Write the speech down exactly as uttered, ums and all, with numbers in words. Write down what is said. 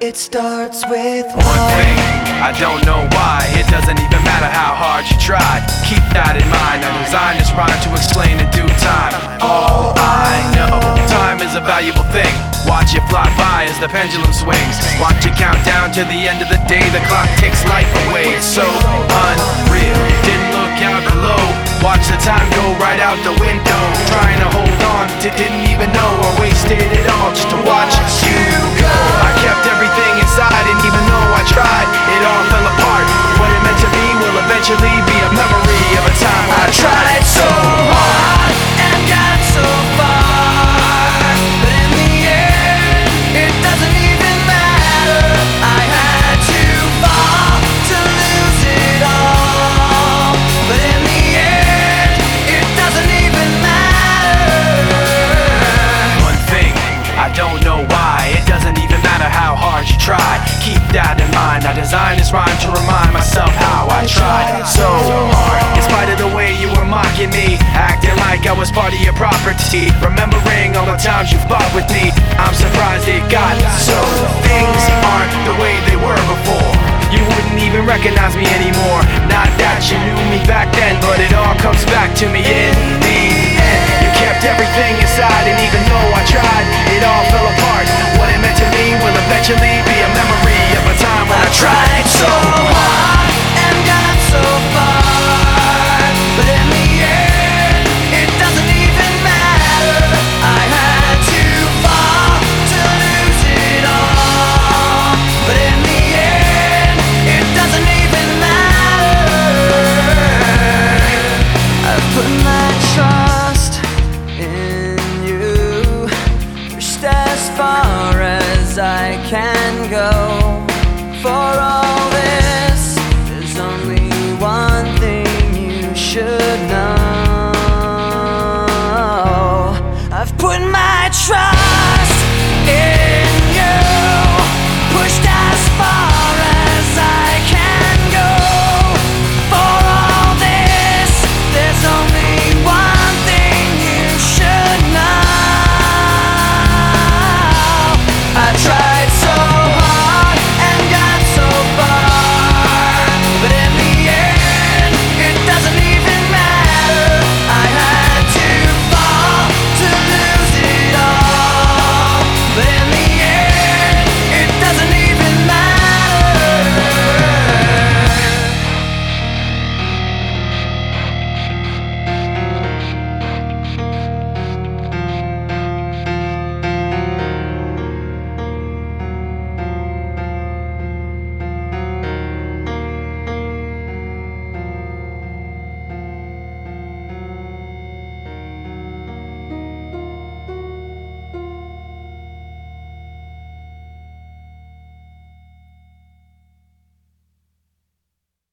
It starts with one thing, I don't know why. It doesn't even matter how hard you try. Keep that in mind, I designed this rhyme to explain in due time. All I know, time is a valuable thing. Watch it fly by as the pendulum swings. Watch it count down to the end of the day. The clock takes life away, it's so unreal. Didn't look out below, watch the time go right out the window. Trying to hold on to didn't even know I wasted it all just to watch you go. I kept everything inside, and even though I tried, it all fell apart. What it meant to be will eventually be a memory of a time when I tried so hard and got so far, but in the end, it doesn't even matter. I had to fall to lose it all, but in the end, it doesn't even matter. One thing, I don't know why. It doesn't even matter how hard you try. Keep that in mind, I designed this rhyme to remind myself how I tried so hard. In spite of the way you were mocking me, acting like I was part of your property, remembering all the times you fought with me, I'm surprised it got so. Things aren't the way they were before. You wouldn't even recognize me anymore. Not that you knew me back then, but it all comes back to me in the end. You kept everything inside, and even though I tried, it all fell apart. What it meant to me will eventually be a memory of a time when I tried so hard and got so far, but in the end, it doesn't even matter. I had to fall to lose it all, but in the end, it doesn't even matter. I've put my trust in you, pushed as far as I can go.